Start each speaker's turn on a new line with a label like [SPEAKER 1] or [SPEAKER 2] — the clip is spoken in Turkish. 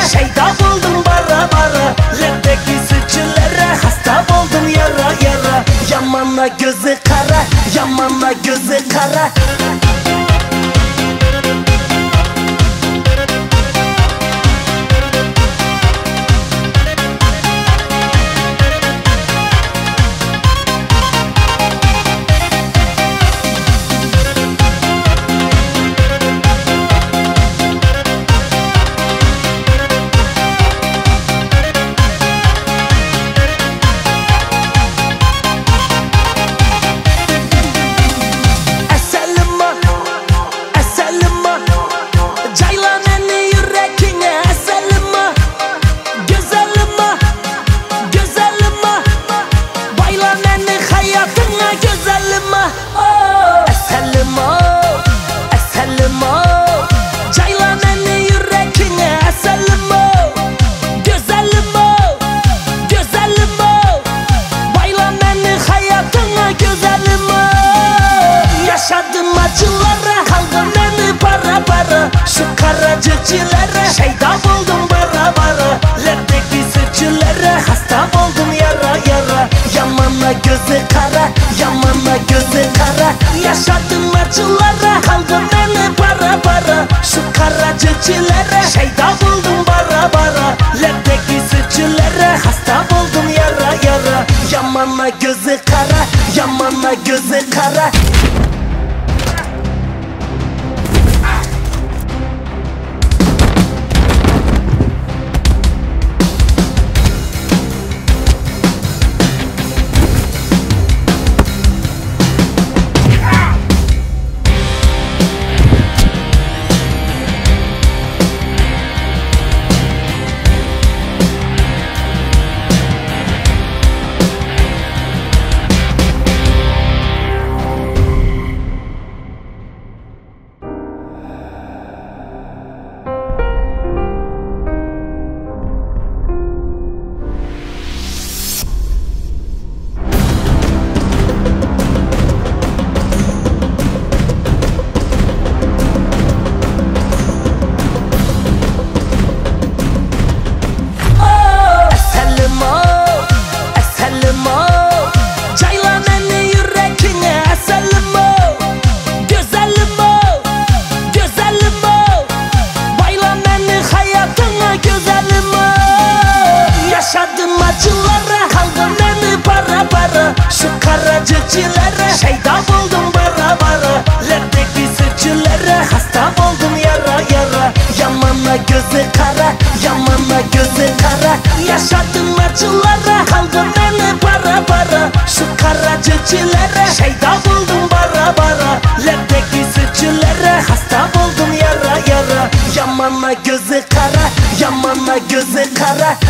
[SPEAKER 1] Şeyda buldum bara bara, rapteki suçlulara. Hasta buldum yara yara, yamanla gözü kara, yamanla gözü kara. Şeyda buldum bara bara, rapteki suçlulara. Hasta buldum yara yara, yamanla gözü kara, yamanla gözü kara. Yaşadım acılara, kaldım beni para para, şu kara cücülere. Şeyda buldum bara bara, rapteki suçlulara. Hasta buldum yara yara, yamanla gözü kara, yamanla gözü kara. Şeyda buldum bara bara, rapteki suçlulara. Hasta buldum yara yara, yamanla gözü kara, yamanla gözü kara. Yaşadım acılara, kaldım beni para para, şu kara cücülere. Şeyda buldum bara bara, rapteki suçlulara. Hasta buldum yara yara, yamanla gözü kara, yamanla gözü kara.